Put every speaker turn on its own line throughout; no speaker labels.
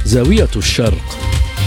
زاوية الشرق.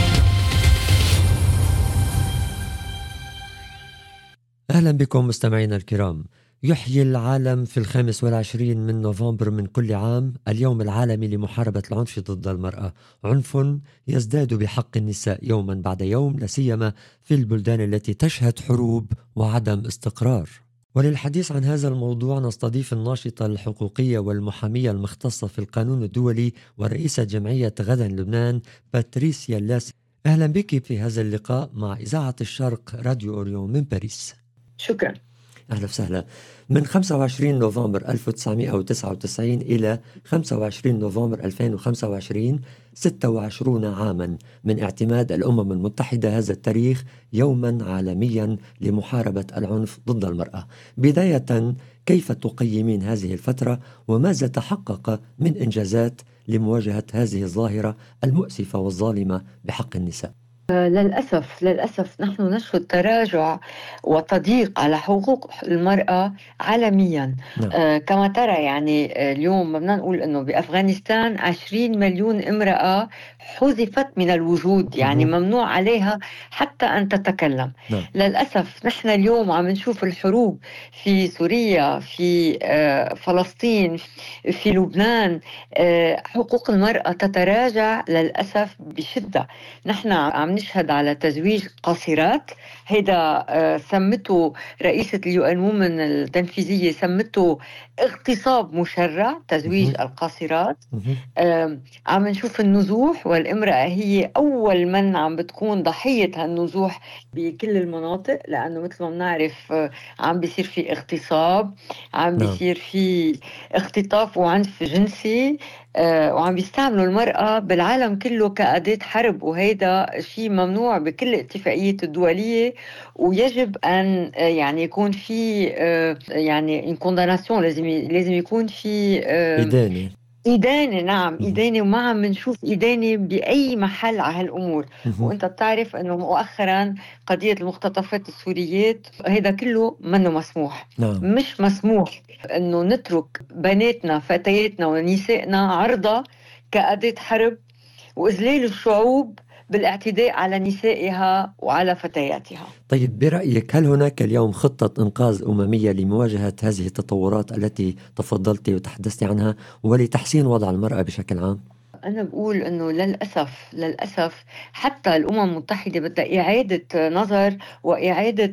أهلا بكم مستمعينا الكرام. يحيي العالم في 25 من نوفمبر من كل عام اليوم العالمي لمحاربة العنف ضد المرأة. عنف يزداد بحق النساء يوما بعد يوم، لا سيما في البلدان التي تشهد حروب وعدم استقرار. وللحديث عن هذا الموضوع نستضيف الناشطة الحقوقية والمحامية المختصة في القانون الدولي ورئيسة جمعية غدا لبنان باتريسيا اللاسي. أهلا بك في هذا اللقاء مع إذاعة الشرق راديو أوريون من باريس.
شكرا.
أهلا وسهلا. من 25 نوفمبر 1999 إلى 25 نوفمبر 2025 26 عاما من اعتماد الأمم المتحدة هذا التاريخ يوما عالميا لمحاربة العنف ضد المرأة. بداية، كيف تقيمين هذه الفترة وماذا تحقق من إنجازات لمواجهة هذه الظاهرة المؤسفة والظالمة بحق النساء؟
للأسف نحن نشهد تراجع وتضييق على حقوق المرأة عالميا.
نعم.
كما ترى يعني اليوم بدنا نقول أنه بأفغانستان 20 مليون امرأة حذفت من الوجود، يعني ممنوع عليها حتى أن تتكلم.
نعم.
للأسف نحن اليوم عم نشوف الحروب في سوريا، في فلسطين، في لبنان. حقوق المرأة تتراجع للأسف بشدة. نحن عم نشهد على تزويج قاصرات، هيدا سمته رئيسة اليو ان وومن التنفيذية، سمته اغتصاب مشرع تزويج القاصرات. عم نشوف النزوح، والامرأة هي أول من عم بتكون ضحية هالنزوح بكل المناطق، لأنه مثل ما بنعرف عم بيصير في اغتصاب، عم بيصير في اختطاف وعنف جنسي، وعم بيستعملوا المرأة بالعالم كله كأداة حرب، وهيدا شيء ممنوع بكل الاتفاقيات الدولية. ويجب أن يعني يكون في يعني كونداناسيون، لازم يكون في إدانة. نعم، إدانة، وما عم نشوف إدانة بأي محل على هالأمور. وأنت بتعرف أنه مؤخرا قضية المختطفات السوريات هيدا كله منه مسموح.
نعم.
مش مسموح أنه نترك بناتنا فتياتنا ونسائنا عرضة كأداة حرب وإذلال الشعوب بالاعتداء على نسائها وعلى فتياتها.
طيب، برأيك هل هناك اليوم خطة إنقاذ أممية لمواجهة هذه التطورات التي تفضلت وتحدثت عنها ولتحسين وضع المرأة بشكل عام؟
أنا بقول أنه للأسف حتى الأمم المتحدة بدها إعادة نظر وإعادة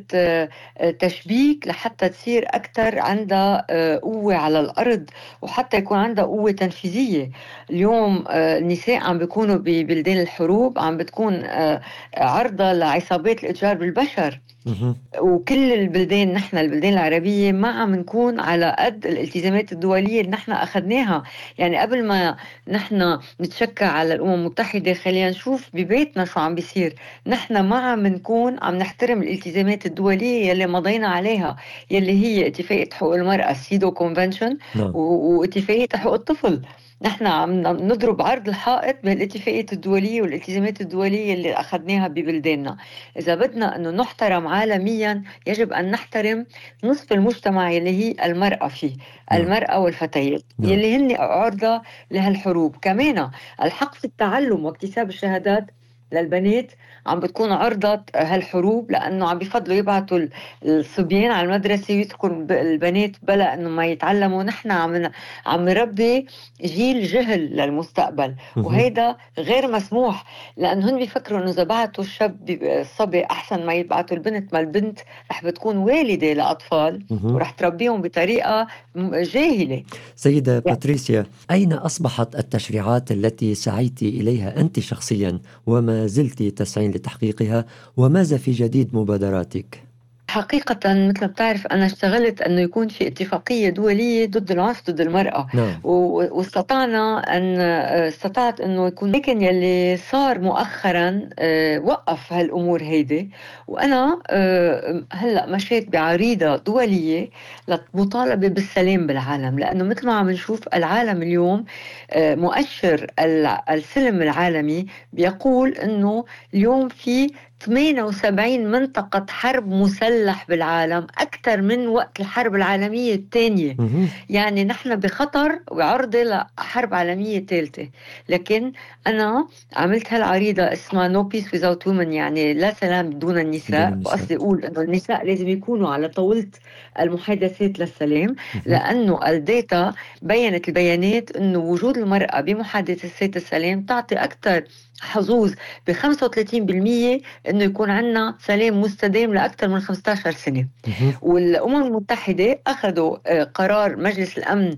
تشبيك لحتى تصير أكثر عندها قوة على الأرض، وحتى يكون عندها قوة تنفيذية. اليوم النساء عم بيكونوا ببلدان الحروب، عم بتكون عرضة لعصابات الإتجار بالبشر. وكل البلدان، نحن البلدان العربية ما عم نكون على قد الالتزامات الدولية اللي نحن أخذناها. يعني قبل ما نحن نتشكى على الأمم المتحدة، خلينا نشوف ببيتنا شو عم بيصير. نحن ما عم نكون عم نحترم الالتزامات الدولية يلي مضينا عليها، يلي هي اتفاقية حقوق المرأة سيدو كونفنشن واتفاقية حقوق الطفل. نحن عم نضرب عرض الحائط بالاتفاقيات الدولية والالتزامات الدولية اللي أخذناها ببلداننا. إذا بدنا أنه نحترم عالميا، يجب أن نحترم نصف المجتمع اللي هي المرأة فيه، المرأة والفتيات اللي هن عرضة لهالحروب. كمان الحق في التعلم واكتساب الشهادات للبنات عم بتكون عرضة هالحروب، لأنه عم بيفضلوا يبعتوا الصبيان على المدرسة ويتركوا البنات بلا أنه ما يتعلموا. نحن عم نربي جيل جهل للمستقبل، وهيدا غير مسموح، لأنه هن بيفكروا أنه إذا بعتوا الصبي أحسن ما يبعتوا البنت، ما البنت رح بتكون والدة لأطفال ورح تربيهم بطريقة جاهلة.
سيدة باتريسيا، أين أصبحت التشريعات التي سعيت إليها أنت شخصيا وما زلت تسعين لتحقيقها، وماذا في جديد مبادراتك؟
حقيقة مثل ما بتعرف أنا اشتغلت أنه يكون في اتفاقية دولية ضد العنف ضد المرأة.
نعم.
استطعت أنه يكون، لكن يلي صار مؤخرا وقف هالأمور هيدي. وأنا هلأ مشيت بعريضة دولية للمطالبة بالسلام بالعالم، لأنه مثل ما عم نشوف العالم اليوم مؤشر السلم العالمي بيقول أنه اليوم في 78 منطقة حرب مسلح بالعالم، أكثر من وقت الحرب العالمية الثانية. يعني نحن بخطر وعرضة لحرب عالمية ثالثة. لكن أنا عملت هالعريضة اسمها No Peace Without Women، يعني لا سلام بدون النساء. وقصدي أقول أنه النساء لازم يكونوا على طاولة المحادثات للسلام، لأنه الداتا بيّنت البيانات أنه وجود المرأة بمحادثات السلام تعطي أكثر حظوظ ب 35% انه يكون عندنا سلام مستدام لاكثر من 15 سنه. والامم المتحده اخذوا قرار مجلس الامن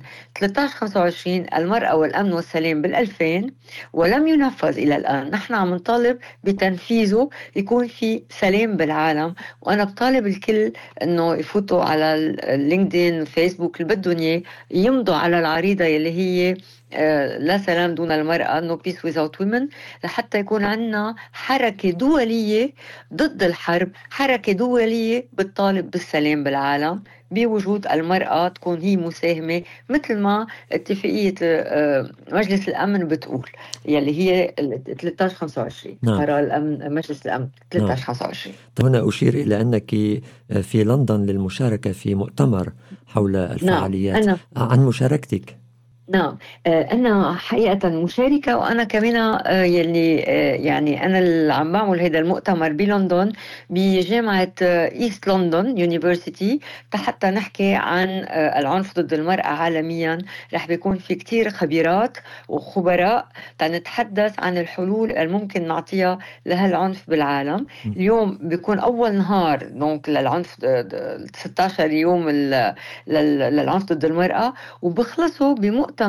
1325 المراه والامن والسلام بال2000 ولم ينفذ الى الان. نحن عم نطالب بتنفيذه، يكون في سلام بالعالم. وانا بطالب الكل انه يفوتوا على اللينكدين فيسبوك اللي بدهم اياه، يمضوا على العريضه اللي هي لا سلام دون المرأة No Peace Without Women، لحتى يكون عندنا حركة دولية ضد الحرب، حركة دولية بتطالب بالسلام بالعالم بوجود المرأة تكون هي مساهمة، مثل ما اتفاقية مجلس الأمن بتقول، يلي هي 1325. قرار الأمن مجلس الأمن 1325.
هنا أشير إلى أنك في لندن للمشاركة في مؤتمر حول الفعاليات. عن مشاركتك.
نعم، أنا حقيقة مشاركة، وأنا كمان يلي يعني أنا اللي عم بعمل هذا المؤتمر بلندن بجامعة إيست لندن يونيفرسيتي، حتى نحكي عن العنف ضد المرأة عالميا. رح بيكون في كتير خبيرات وخبراء تنتحدث عن الحلول الممكن نعطيها لهالعنف بالعالم. اليوم بيكون أول نهار دونك للعنف 16 يوم للعنف ضد المرأة، وبخلصوا بمؤتمر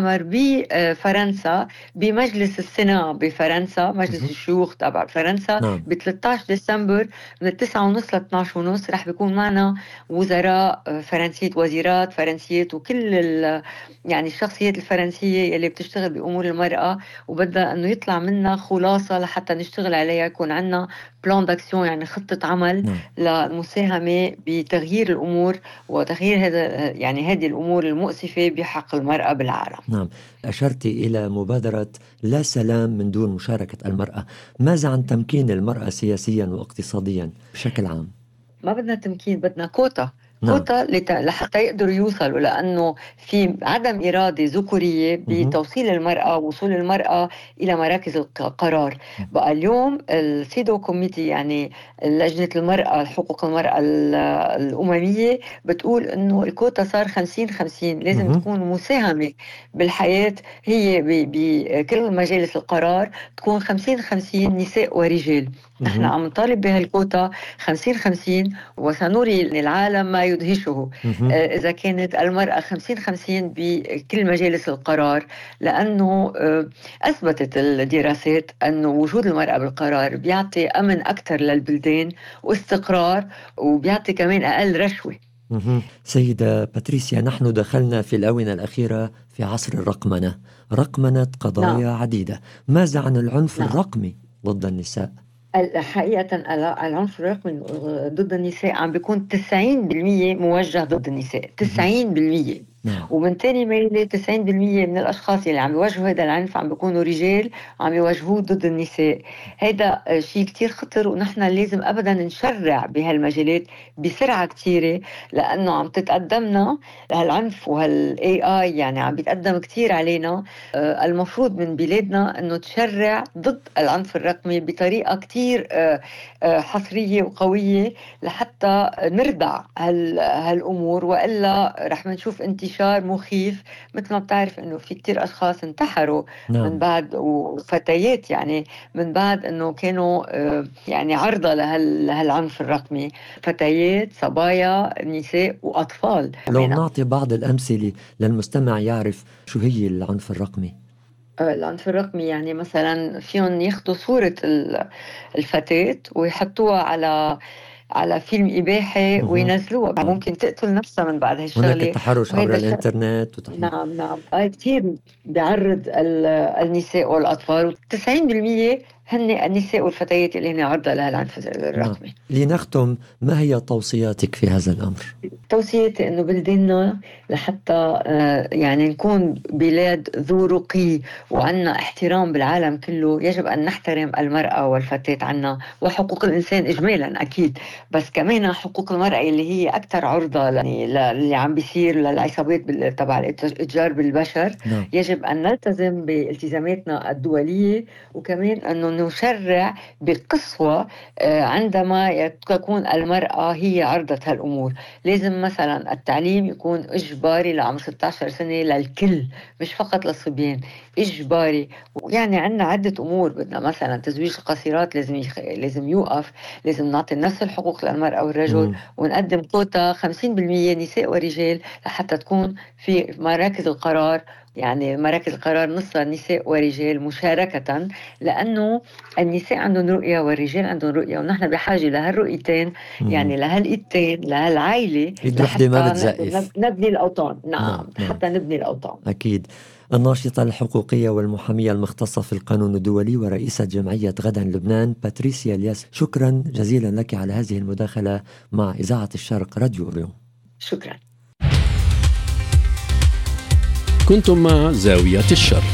بفرنسا بمجلس السنة بفرنسا، مجلس الشيوخ تبع فرنسا ب 13 ديسمبر من 9:30 ل 12:30. رح بيكون معنا وزراء فرنسية، وزيرات فرنسيات، وكل يعني الشخصيات الفرنسية اللي بتشتغل بأمور المرأة، وبدأ أنه يطلع منا خلاصة لحتى نشتغل عليها، يكون عنا بلان داكسيون، يعني خطة عمل للمساهمة بتغيير الأمور وتغيير هذا يعني هذه الأمور المؤسفة بحق المرأة بالعالم.
نعم، أشرت إلى مبادرة لا سلام من دون مشاركة المرأة. ماذا عن تمكين المرأة سياسيا واقتصاديا بشكل عام؟
ما بدنا تمكين، بدنا كوتا. كوتا لحتى يقدروا يوصلوا، لأنه في عدم إرادة ذكورية بتوصيل المرأة، وصول المرأة إلى مراكز القرار. بقى اليوم السيدو كوميتي، يعني لجنة المرأة حقوق المرأة الأممية، بتقول أنه الكوتا صار 50-50، لازم تكون مساهمة بالحياة هي بكل مجالس القرار تكون 50-50 نساء ورجال. نحن عم نطالب بهالكوتا 50-50، وسنري للعالم ما يدهشه إذا كانت المرأة 50-50 بكل مجالس القرار. لأنه أثبتت الدراسات أنه وجود المرأة بالقرار بيعطي أمن أكثر للبلدان واستقرار، وبيعطي كمان أقل رشوة.
سيدة باتريسيا، نحن دخلنا في الآونة الأخيرة في عصر الرقمنة، رقمنة قضايا عديدة. ماذا عن العنف الرقمي ضد النساء؟
حقيقة العنف الرقمي ضد النساء عم بيكون 90% موجه ضد النساء، 90%. ومن تاني ميلة 90% من الأشخاص اللي عم يواجهوا هذا العنف عم بيكونوا رجال عم يواجهوه ضد النساء. هذا شيء كتير خطر، ونحن لازم أبدا نشرع بهالمجالات بسرعة كتيرة، لأنه عم تتقدمنا هالعنف وهال AI، يعني عم بيتقدم كتير علينا. المفروض من بلادنا أنه تشرع ضد العنف الرقمي بطريقة كتير حصرية وقوية لحتى نردع هالأمور، وإلا رح نشوف انتشار مخيف. مثل ما بتعرف انه في كتير اشخاص انتحروا من بعد، وفتيات يعني من بعد انه كانوا يعني عرضة لهالعنف الرقمي، فتيات، صبايا، نساء، واطفال.
لو نعطي بعض الامثلة للمستمع يعرف شو هي العنف الرقمي.
العنف الرقمي يعني مثلا فيهم ياخدوا صورة الفتاة ويحطوها على فيلم إباحي وينزلوها. ممكن تقتل نفسها من بعد هالشغلة.
هناك التحرش عبر الإنترنت
نعم كتير بيعرض النساء والأطفال. 90% هن النساء والفتيات اللي هن عرضة لهالعنف الرقمي.
لنختم، ما هي توصياتك في هذا الأمر؟
توصيتي أنه بلدنا لحتى يعني نكون بلاد ذو رقي وعنا احترام بالعالم كله، يجب أن نحترم المرأة والفتاة عنا، وحقوق الإنسان إجمالا أكيد، بس كمان حقوق المرأة اللي هي أكثر عرضة يعني اللي عم بيصير للعصابات تبع الإتجار بالبشر. يجب أن نلتزم بالتزاماتنا الدولية، وكمان أنه نشرع بقسوة عندما تكون المرأة هي عرضة هالأمور. لازم مثلا التعليم يكون إجباري لعمر 16 سنة للكل، مش فقط للصبيان، إجباري. يعني عندنا عدة أمور، بدنا مثلا تزويج القصيرات لازم يوقف، لازم نعطي نفس الحقوق للمرأة والرجل، ونقدم كوتا 50% نساء ورجال لحتى تكون في مراكز القرار، يعني مراكز القرار نصها نساء ورجال مشاركة، لأنه النساء عندهم رؤية والرجال عندهم رؤية، ونحن بحاجة لهالرؤيتين، يعني لهالإيدتين، لهالعائلة،
لحتى
ما نبني الأوطان. نعم. حتى نبني الأوطان.
أكيد. الناشطة الحقوقية والمحامية المختصة في القانون الدولي ورئيسة جمعية غدا لبنان باتريسيا الياس، شكرا جزيلا لك على هذه المداخلة مع إذاعة الشرق راديو أوريون.
شكرا.
كنتم مع زاوية الشرق.